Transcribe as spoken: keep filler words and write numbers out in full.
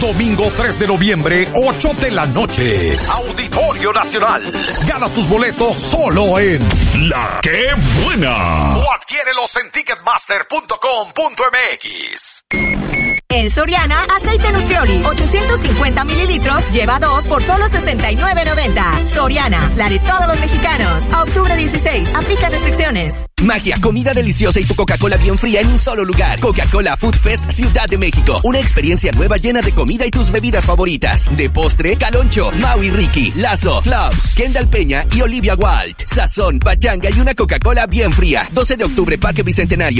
Domingo tres de noviembre, ocho de la noche. Auditorio Nacional. Gana tus boletos solo en La Qué Buena. O adquiérelos en ticketmaster punto com punto m x. En Soriana, aceite Nutrioli, ochocientos cincuenta mililitros, lleva dos por solo sesenta y nueve noventa. Soriana, la de todos los mexicanos. A octubre dieciséis, aplica restricciones. Magia, comida deliciosa y tu Coca-Cola bien fría en un solo lugar. Coca-Cola Food Fest Ciudad de México. Una experiencia nueva llena de comida y tus bebidas favoritas. De postre, Caloncho, Maui Ricky, Lazo, Clubs, Kendall Peña y Olivia Wilde. Sazón, pachanga y una Coca-Cola bien fría. doce de octubre, Parque Bicentenario.